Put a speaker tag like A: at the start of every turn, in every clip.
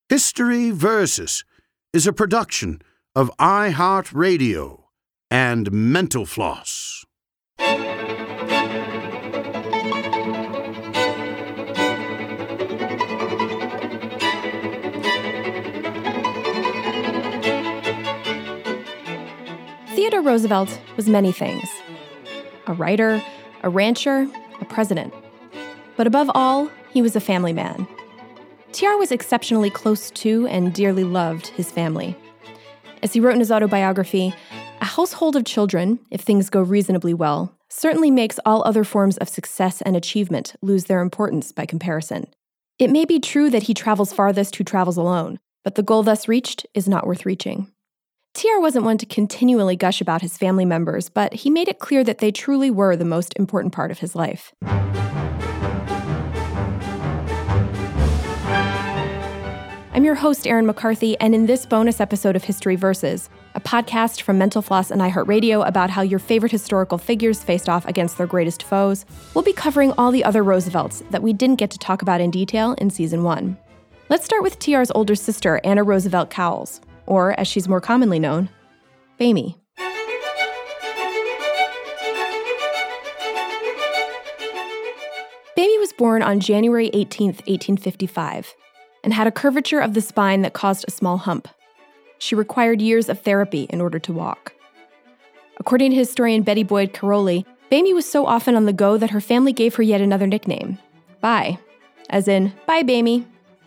A: History Versus is a production of iHeartRadio and Mental Floss.
B: Theodore Roosevelt was many things. A writer, a rancher, a president. But above all, he was a family man. TR was exceptionally close to and dearly loved his family. As he wrote in his autobiography, a household of children, if things go reasonably well, certainly makes all other forms of success and achievement lose their importance by comparison. It may be true that he travels farthest who travels alone, but the goal thus reached is not worth reaching. TR wasn't one to continually gush about his family members, but he made it clear that they truly were the most important part of his life. I'm your host, Erin McCarthy, and in this bonus episode of History Versus, a podcast from Mental Floss and iHeartRadio about how your favorite historical figures faced off against their greatest foes, we'll be covering all the other Roosevelts that we didn't get to talk about in detail in Season 1. Let's start with TR's older sister, Anna Roosevelt Cowles, or as she's more commonly known, Bamie. Bamie was born on January 18, 1855, and had a curvature of the spine that caused a small hump. She required years of therapy in order to walk. According to historian Betty Boyd Caroli, Bamie was so often on the go that her family gave her yet another nickname, Bye, as in, bye, Bamie.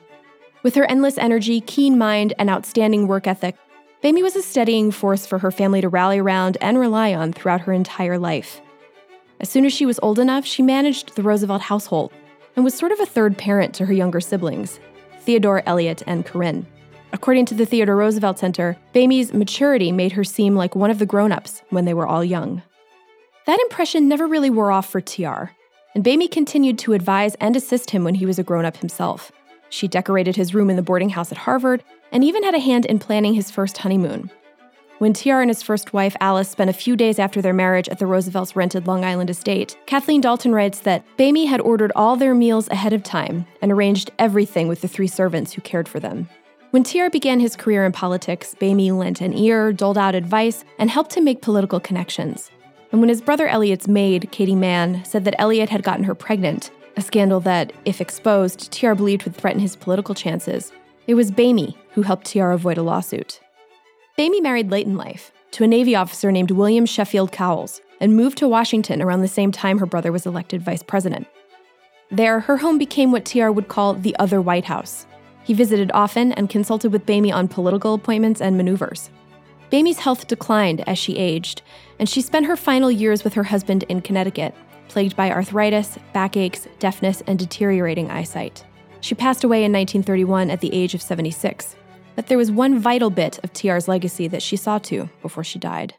B: With her endless energy, keen mind, and outstanding work ethic, Bamie was a steadying force for her family to rally around and rely on throughout her entire life. As soon as she was old enough, she managed the Roosevelt household and was sort of a third parent to her younger siblings, Theodore, Elliott, and Corinne. According to the Theodore Roosevelt Center, Bamie's maturity made her seem like one of the grown-ups when they were all young. That impression never really wore off for TR, and Bamie continued to advise and assist him when he was a grown-up himself. She decorated his room in the boarding house at Harvard, and even had a hand in planning his first honeymoon. When TR and his first wife, Alice, spent a few days after their marriage at the Roosevelts' rented Long Island estate, Kathleen Dalton writes that Bamie had ordered all their meals ahead of time and arranged everything with the 3 servants who cared for them. When TR began his career in politics, Bamie lent an ear, doled out advice, and helped him make political connections. And when his brother Elliott's maid, Katie Mann, said that Elliott had gotten her pregnant, a scandal that, if exposed, TR believed would threaten his political chances, it was Bamie who helped TR avoid a lawsuit. Bamie married late in life to a Navy officer named William Sheffield Cowles and moved to Washington around the same time her brother was elected vice president. There, her home became what TR would call the other White House. He visited often and consulted with Bamie on political appointments and maneuvers. Bamie's health declined as she aged, and she spent her final years with her husband in Connecticut, plagued by arthritis, backaches, deafness, and deteriorating eyesight. She passed away in 1931 at the age of 76. But there was one vital bit of TR's legacy that she saw to before she died.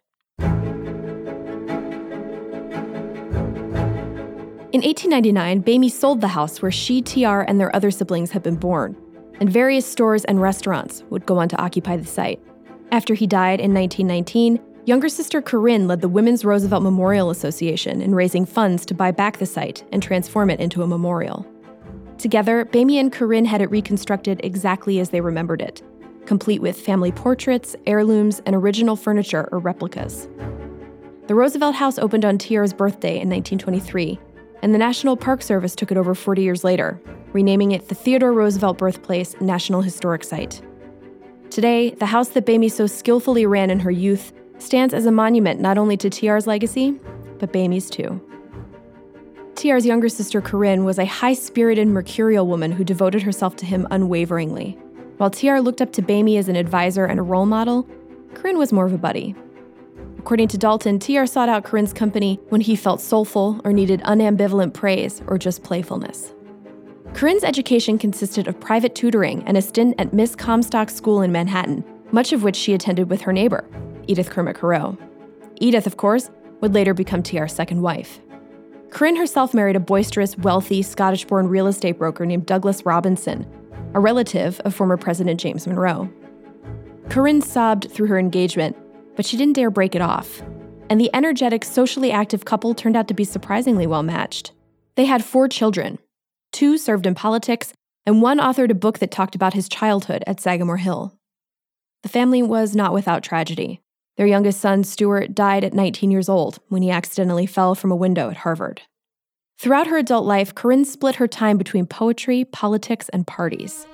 B: In 1899, Bamie sold the house where she, TR, and their other siblings had been born, and various stores and restaurants would go on to occupy the site. After he died in 1919, younger sister Corinne led the Women's Roosevelt Memorial Association in raising funds to buy back the site and transform it into a memorial. Together, Bamie and Corinne had it reconstructed exactly as they remembered it, complete with family portraits, heirlooms, and original furniture or replicas. The Roosevelt House opened on TR's birthday in 1923, and the National Park Service took it over 40 years later, renaming it the Theodore Roosevelt Birthplace National Historic Site. Today, the house that Bamie so skillfully ran in her youth stands as a monument not only to TR's legacy, but Bamie's too. TR's younger sister Corinne was a high-spirited, mercurial woman who devoted herself to him unwaveringly. While TR looked up to Bamie as an advisor and a role model, Corinne was more of a buddy. According to Dalton, TR sought out Corinne's company when he felt soulful or needed unambivalent praise or just playfulness. Corinne's education consisted of private tutoring and a stint at Miss Comstock's school in Manhattan, much of which she attended with her neighbor, Edith Kermit Carew. Edith, of course, would later become TR's second wife. Corinne herself married a boisterous, wealthy, Scottish-born real estate broker named Douglas Robinson, a relative of former President James Monroe. Corinne sobbed through her engagement, but she didn't dare break it off. And the energetic, socially active couple turned out to be surprisingly well matched. They had 4 children. 2 served in politics, and one authored a book that talked about his childhood at Sagamore Hill. The family was not without tragedy. Their youngest son, Stuart, died at 19 years old when he accidentally fell from a window at Harvard. Throughout her adult life, Corinne split her time between poetry, politics, and parties.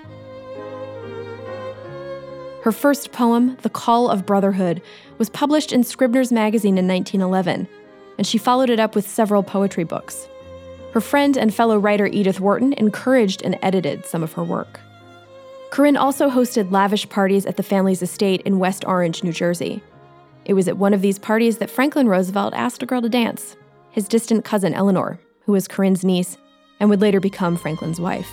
B: Her first poem, The Call of Brotherhood, was published in Scribner's Magazine in 1911, and she followed it up with several poetry books. Her friend and fellow writer Edith Wharton encouraged and edited some of her work. Corinne also hosted lavish parties at the family's estate in West Orange, New Jersey. It was at one of these parties that Franklin Roosevelt asked a girl to dance, his distant cousin Eleanor, who was Corinne's niece and would later become Franklin's wife.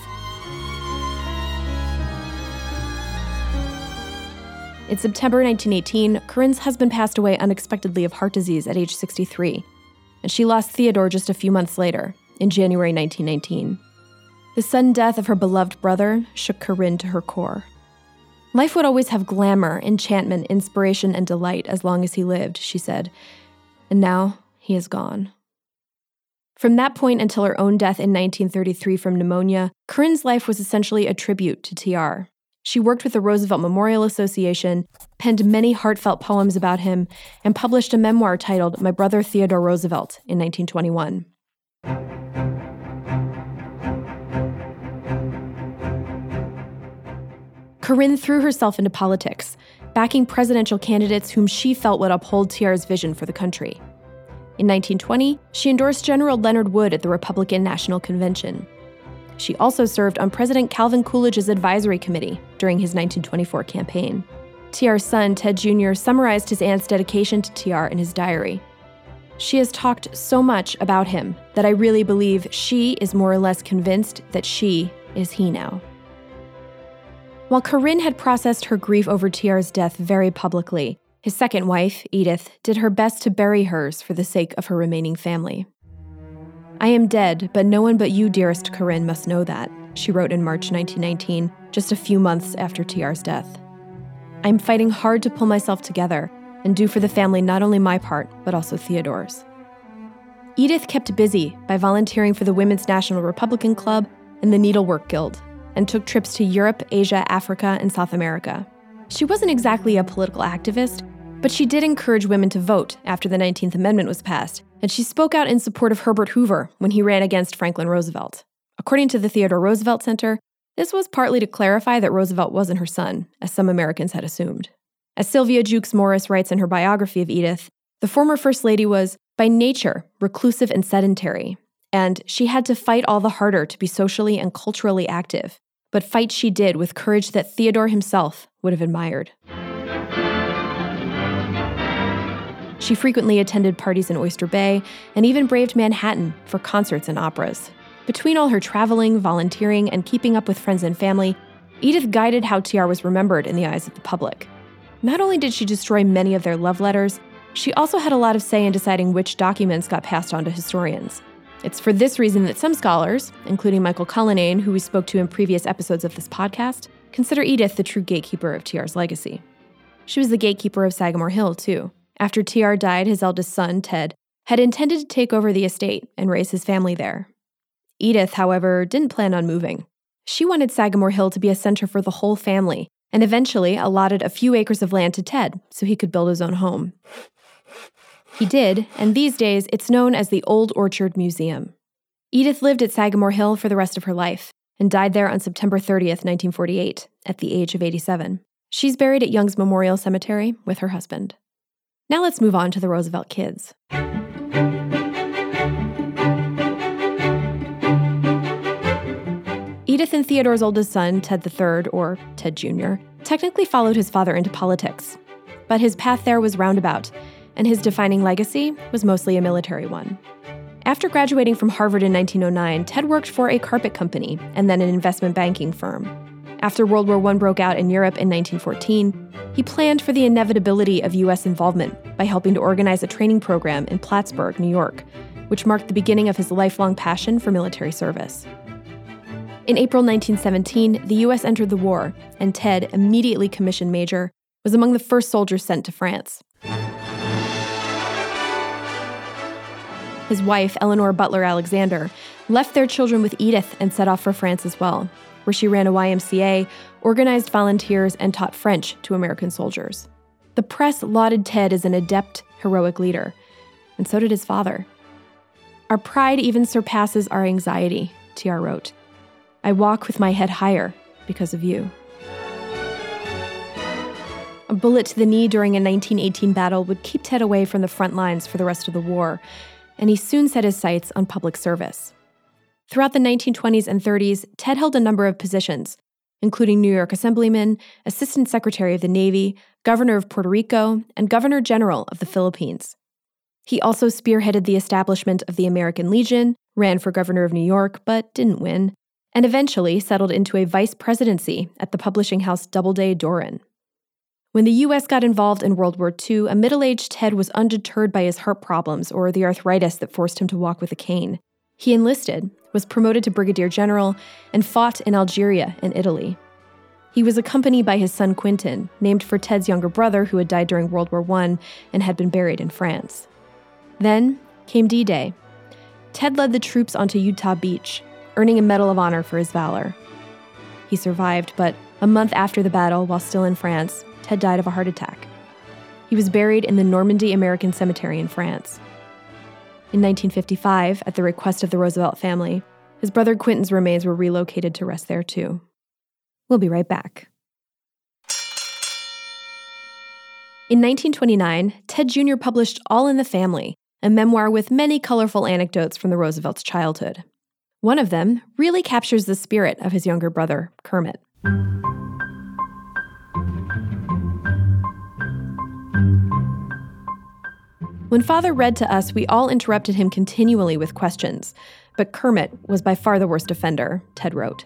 B: In September 1918, Corinne's husband passed away unexpectedly of heart disease at age 63, and she lost Theodore just a few months later, in January 1919. The sudden death of her beloved brother shook Corinne to her core. Life would always have glamour, enchantment, inspiration, and delight as long as he lived, she said, and now he is gone. From that point until her own death in 1933 from pneumonia, Corinne's life was essentially a tribute to TR. She worked with the Roosevelt Memorial Association, penned many heartfelt poems about him, and published a memoir titled My Brother Theodore Roosevelt in 1921. Corinne threw herself into politics, backing presidential candidates whom she felt would uphold TR's vision for the country. In 1920, she endorsed General Leonard Wood at the Republican National Convention. She also served on President Calvin Coolidge's advisory committee during his 1924 campaign. TR's son, Ted Jr., summarized his aunt's dedication to TR in his diary. She has talked so much about him that I really believe she is more or less convinced that she is he now. While Corinne had processed her grief over TR's death very publicly, his second wife, Edith, did her best to bury hers for the sake of her remaining family. I am dead, but no one but you, dearest Corinne, must know that, she wrote in March 1919, just a few months after TR's death. I'm fighting hard to pull myself together and do for the family not only my part, but also Theodore's. Edith kept busy by volunteering for the Women's National Republican Club and the Needlework Guild, and took trips to Europe, Asia, Africa, and South America. She wasn't exactly a political activist, but she did encourage women to vote after the 19th Amendment was passed, and she spoke out in support of Herbert Hoover when he ran against Franklin Roosevelt. According to the Theodore Roosevelt Center, this was partly to clarify that Roosevelt wasn't her son, as some Americans had assumed. As Sylvia Jukes Morris writes in her biography of Edith, the former First Lady was, by nature, reclusive and sedentary, and she had to fight all the harder to be socially and culturally active, but fight she did with courage that Theodore himself would have admired. She frequently attended parties in Oyster Bay and even braved Manhattan for concerts and operas. Between all her traveling, volunteering, and keeping up with friends and family, Edith guided how TR was remembered in the eyes of the public. Not only did she destroy many of their love letters, she also had a lot of say in deciding which documents got passed on to historians. It's for this reason that some scholars, including Michael Cullinane, who we spoke to in previous episodes of this podcast, consider Edith the true gatekeeper of TR's legacy. She was the gatekeeper of Sagamore Hill, too. After TR died, his eldest son, Ted, had intended to take over the estate and raise his family there. Edith, however, didn't plan on moving. She wanted Sagamore Hill to be a center for the whole family, and eventually allotted a few acres of land to Ted so he could build his own home. He did, and these days it's known as the Old Orchard Museum. Edith lived at Sagamore Hill for the rest of her life and died there on September 30th, 1948, at the age of 87. She's buried at Young's Memorial Cemetery with her husband. Now let's move on to the Roosevelt kids. Edith and Theodore's oldest son, Ted III, or Ted Jr., technically followed his father into politics, but his path there was roundabout, and his defining legacy was mostly a military one. After graduating from Harvard in 1909, Ted worked for a carpet company and then an investment banking firm. After World War I broke out in Europe in 1914, he planned for the inevitability of U.S. involvement by helping to organize a training program in Plattsburgh, New York, which marked the beginning of his lifelong passion for military service. In April 1917, the U.S. entered the war, and Ted, immediately commissioned major, was among the first soldiers sent to France. His wife, Eleanor Butler Alexander, left their children with Edith and set off for France as well, where she ran a YMCA, organized volunteers, and taught French to American soldiers. The press lauded Ted as an adept, heroic leader, and so did his father. "Our pride even surpasses our anxiety," TR wrote. "I walk with my head higher because of you." A bullet to the knee during a 1918 battle would keep Ted away from the front lines for the rest of the war, and he soon set his sights on public service. Throughout the 1920s and 30s, Ted held a number of positions, including New York Assemblyman, Assistant Secretary of the Navy, Governor of Puerto Rico, and Governor General of the Philippines. He also spearheaded the establishment of the American Legion, ran for governor of New York but didn't win, and eventually settled into a vice presidency at the publishing house Doubleday Doran. When the U.S. got involved in World War II, a middle-aged Ted was undeterred by his heart problems or the arthritis that forced him to walk with a cane. He enlisted, was promoted to brigadier general, and fought in Algeria and Italy. He was accompanied by his son Quentin, named for Ted's younger brother who had died during World War I and had been buried in France. Then came D-Day. Ted led the troops onto Utah Beach, earning a Medal of Honor for his valor. He survived, but a month after the battle, while still in France, Ted died of a heart attack. He was buried in the Normandy American Cemetery in France. In 1955, at the request of the Roosevelt family, his brother Quentin's remains were relocated to rest there too. We'll be right back. In 1929, Ted Jr. published All in the Family, a memoir with many colorful anecdotes from the Roosevelts' childhood. One of them really captures the spirit of his younger brother, Kermit. When Father read to us, we all interrupted him continually with questions, but Kermit was by far the worst offender, Ted wrote.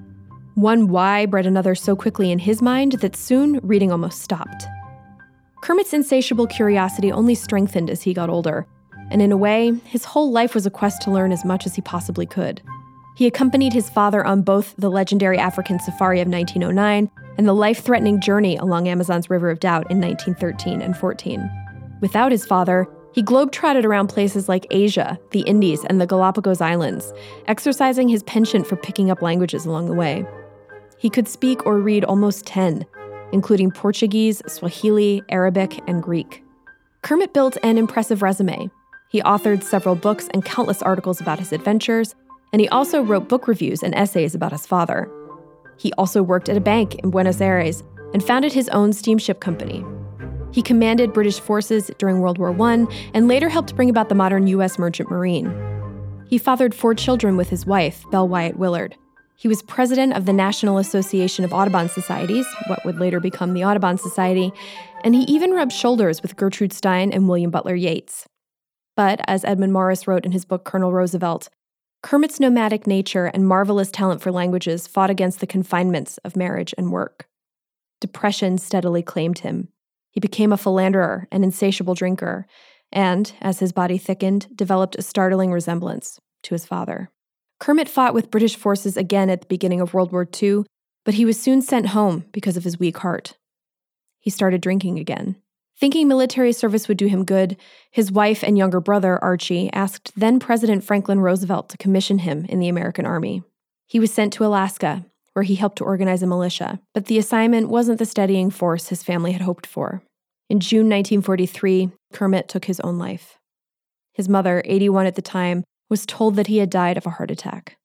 B: One why bred another so quickly in his mind that soon reading almost stopped. Kermit's insatiable curiosity only strengthened as he got older, and in a way, his whole life was a quest to learn as much as he possibly could. He accompanied his father on both the legendary African safari of 1909 and the life-threatening journey along Amazon's River of Doubt in 1913 and 14. Without his father, he globe-trotted around places like Asia, the Indies, and the Galapagos Islands, exercising his penchant for picking up languages along the way. He could speak or read almost 10, including Portuguese, Swahili, Arabic, and Greek. Kermit built an impressive resume. He authored several books and countless articles about his adventures, and he also wrote book reviews and essays about his father. He also worked at a bank in Buenos Aires and founded his own steamship company. He commanded British forces during World War I and later helped bring about the modern U.S. Merchant Marine. He fathered 4 children with his wife, Belle Wyatt Willard. He was president of the National Association of Audubon Societies, what would later become the Audubon Society, and he even rubbed shoulders with Gertrude Stein and William Butler Yeats. But, as Edmund Morris wrote in his book Colonel Roosevelt, Kermit's nomadic nature and marvelous talent for languages fought against the confinements of marriage and work. Depression steadily claimed him. He became a philanderer, an insatiable drinker, and, as his body thickened, developed a startling resemblance to his father. Kermit fought with British forces again at the beginning of World War II, but he was soon sent home because of his weak heart. He started drinking again. Thinking military service would do him good, his wife and younger brother, Archie, asked then-President Franklin Roosevelt to commission him in the American Army. He was sent to Alaska, where he helped to organize a militia, but the assignment wasn't the steadying force his family had hoped for. In June 1943, Kermit took his own life. His mother, 81 at the time, was told that he had died of a heart attack.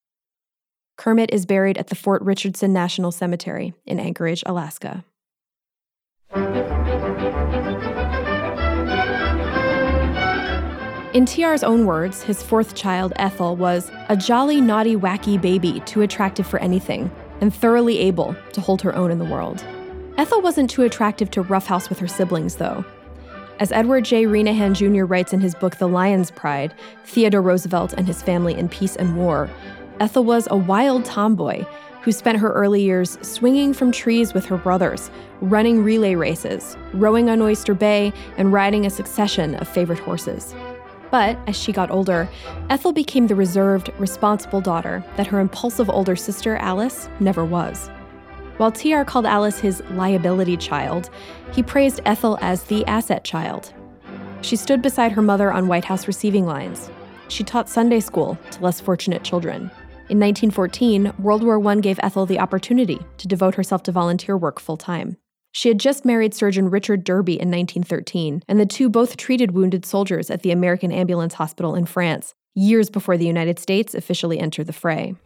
B: Kermit is buried at the Fort Richardson National Cemetery in Anchorage, Alaska. In TR's own words, his 4th child, Ethel, was a jolly, naughty, wacky baby, too attractive for anything, and thoroughly able to hold her own in the world. Ethel wasn't too attractive to roughhouse with her siblings, though. As Edward J. Renahan Jr. writes in his book The Lion's Pride, Theodore Roosevelt and His Family in Peace and War, Ethel was a wild tomboy who spent her early years swinging from trees with her brothers, running relay races, rowing on Oyster Bay, and riding a succession of favorite horses. But as she got older, Ethel became the reserved, responsible daughter that her impulsive older sister, Alice, never was. While TR called Alice his liability child, he praised Ethel as the asset child. She stood beside her mother on White House receiving lines. She taught Sunday school to less fortunate children. In 1914, World War I gave Ethel the opportunity to devote herself to volunteer work full-time. She had just married Surgeon Richard Derby in 1913, and the two both treated wounded soldiers at the American Ambulance Hospital in France, years before the United States officially entered the fray.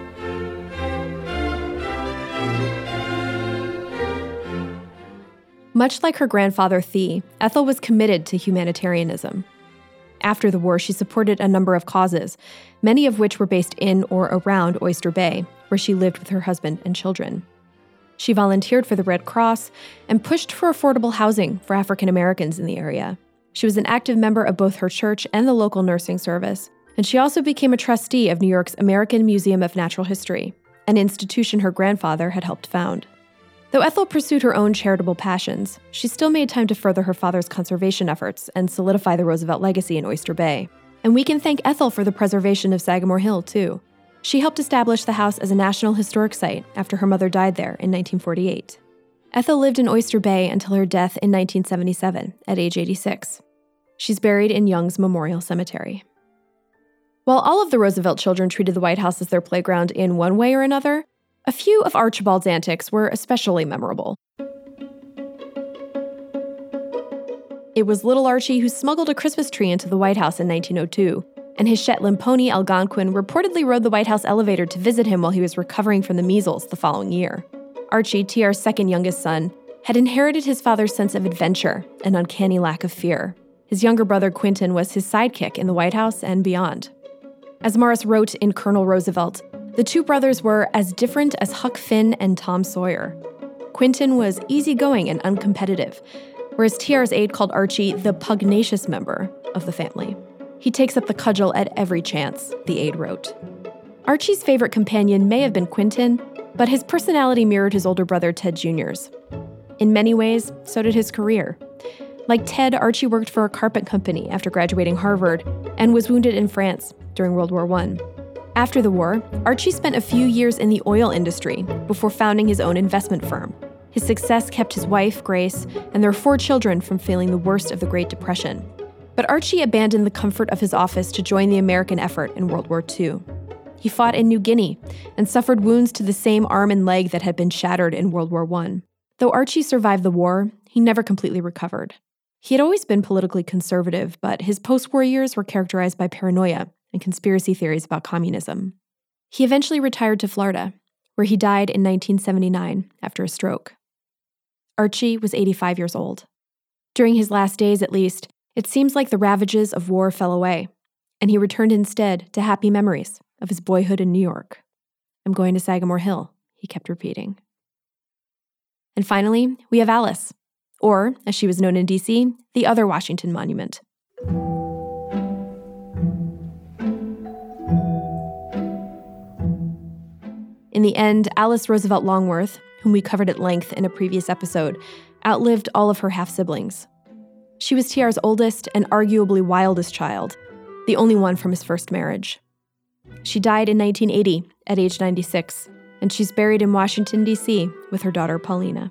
B: Much like her grandfather Thee, Ethel was committed to humanitarianism. After the war, she supported a number of causes, many of which were based in or around Oyster Bay, where she lived with her husband and children. She volunteered for the Red Cross and pushed for affordable housing for African Americans in the area. She was an active member of both her church and the local nursing service, and she also became a trustee of New York's American Museum of Natural History, an institution her grandfather had helped found. Though Ethel pursued her own charitable passions, she still made time to further her father's conservation efforts and solidify the Roosevelt legacy in Oyster Bay. And we can thank Ethel for the preservation of Sagamore Hill, too. She helped establish the house as a National Historic Site after her mother died there in 1948. Ethel lived in Oyster Bay until her death in 1977, at age 86. She's buried in Young's Memorial Cemetery. While all of the Roosevelt children treated the White House as their playground in one way or another, a few of Archibald's antics were especially memorable. It was little Archie who smuggled a Christmas tree into the White House in 1902, and his Shetland pony Algonquin reportedly rode the White House elevator to visit him while he was recovering from the measles the following year. Archie, TR's second youngest son, had inherited his father's sense of adventure and uncanny lack of fear. His younger brother Quentin was his sidekick in the White House and beyond. As Morris wrote in Colonel Roosevelt, the two brothers were as different as Huck Finn and Tom Sawyer. Quentin was easygoing and uncompetitive, whereas TR's aide called Archie the pugnacious member of the family. He takes up the cudgel at every chance, the aide wrote. Archie's favorite companion may have been Quentin, but his personality mirrored his older brother Ted Jr.'s. In many ways, so did his career. Like Ted, Archie worked for a carpet company after graduating Harvard and was wounded in France during World War I. After the war, Archie spent a few years in the oil industry before founding his own investment firm. His success kept his wife, Grace, and their 4 children from feeling the worst of the Great Depression. But Archie abandoned the comfort of his office to join the American effort in World War II. He fought in New Guinea and suffered wounds to the same arm and leg that had been shattered in World War I. Though Archie survived the war, he never completely recovered. He had always been politically conservative, but his post-war years were characterized by paranoia and conspiracy theories about communism. He eventually retired to Florida, where he died in 1979 after a stroke. Archie was 85 years old. During his last days, at least, it seems like the ravages of war fell away, and he returned instead to happy memories of his boyhood in New York. "I'm going to Sagamore Hill," he kept repeating. And finally, we have Alice, or, as she was known in D.C., the other Washington Monument. In the end, Alice Roosevelt Longworth, whom we covered at length in a previous episode, outlived all of her half-siblings. She was TR's oldest and arguably wildest child, the only one from his first marriage. She died in 1980 at age 96, and she's buried in Washington, D.C. with her daughter Paulina.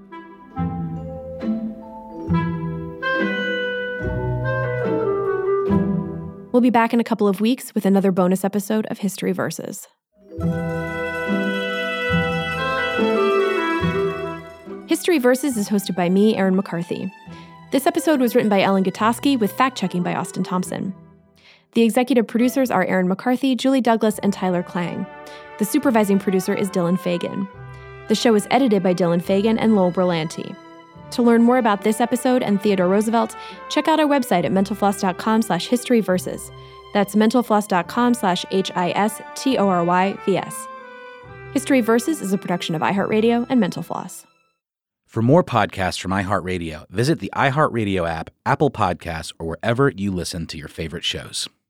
B: We'll be back in a couple of weeks with another bonus episode of History Versus. History Versus is hosted by me, Erin McCarthy. This episode was written by Ellen Gutowski with fact-checking by Austin Thompson. The executive producers are Erin McCarthy, Julie Douglas, and Tyler Klang. The supervising producer is Dylan Fagan. The show is edited by Dylan Fagan and Lowell Berlanti. To learn more about this episode and Theodore Roosevelt, check out our website at mentalfloss.com/historyversus. That's mentalfloss.com/HISTORYVS. History Versus is a production of iHeartRadio and Mental Floss.
C: For more podcasts from iHeartRadio, visit the iHeartRadio app, Apple Podcasts, or wherever you listen to your favorite shows.